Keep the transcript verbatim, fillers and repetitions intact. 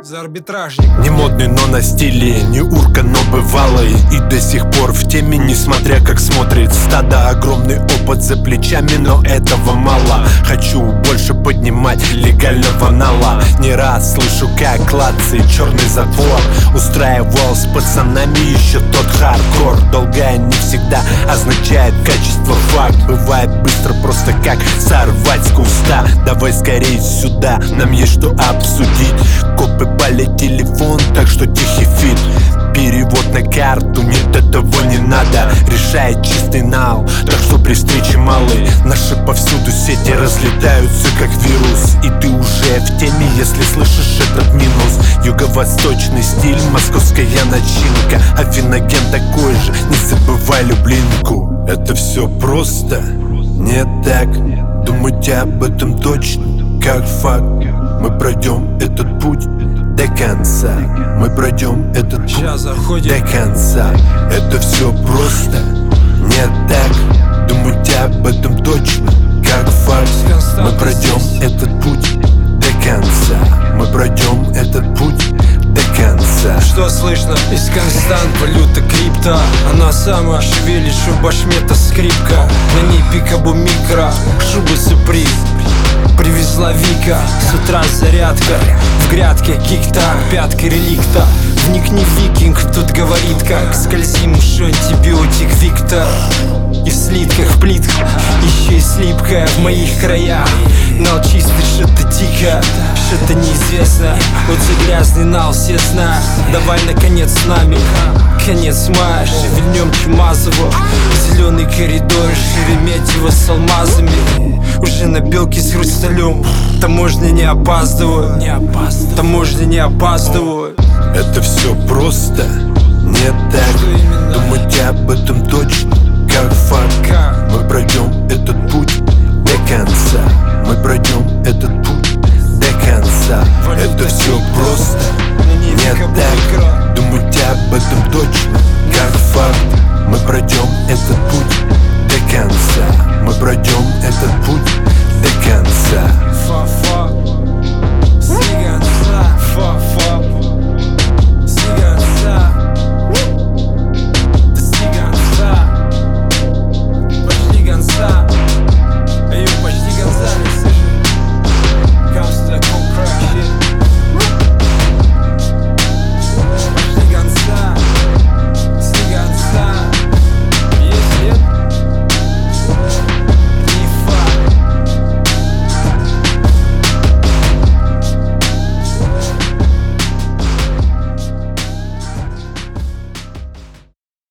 За арбитражник. Не модный, но на стиле, не урка, но бывалый. И до сих пор в теме, несмотря как смотрит стадо. Огромный опыт за плечами, но этого мало. Хочу больше поднимать легального нала. Не раз слышу, как клацает черный затвор. Устраивал с пацанами еще тот хардкор. Долгая не всегда означает качество факт. Бывает быстро, просто как сорвать с куста. Давай скорее сюда, нам есть что обсудить. Копы палят телефон, так что тихий фит. Перевод на карту, нет, этого не надо. Решает чистый нал, так что при встрече малый. Наши повсюду сети разлетаются как вирус. И ты уже в теме, если слышишь этот минус. Юго-восточный стиль, московская начинка. Афиноген такой же, не забывай люблинку. Это все просто, не так. Думать об этом точно, как факт. Мы пройдем этот путь до конца. Мы пройдем этот путь до конца. Это все просто, не так. Думать об этом точно, как факт. Мы пройдем этот путь до конца. Мы пройдем этот путь до конца. Что слышно? Из констант валюта крипта. Она сама шевелишь, у башмета скрипка. На ней пикабу микро, шубы суприм. Привезла Вика, с утра зарядка. В грядке кик-так, пятка реликта. Вникни, викинг, тут говорит как. Скользим уж антибиотик Виктор. И в слитках, в плитках, еще и слипкая в моих краях. Нал чистый, что-то дико, что-то неизвестно. Вот за грязный нал все знают. Давай наконец с нами. Конец мая, шевельнем Чумазову. Зеленый коридор, Шереметьево с алмазами. Уже на белке с хрусталем. Таможня не опаздываю, не опаздываю. Таможня не опаздываю. Это все просто, не так. Думать об этом точно, как факт. Мы пройдем этот путь до конца. Мы пройдем этот путь до конца. Это все просто, не так. Думать об этом точно,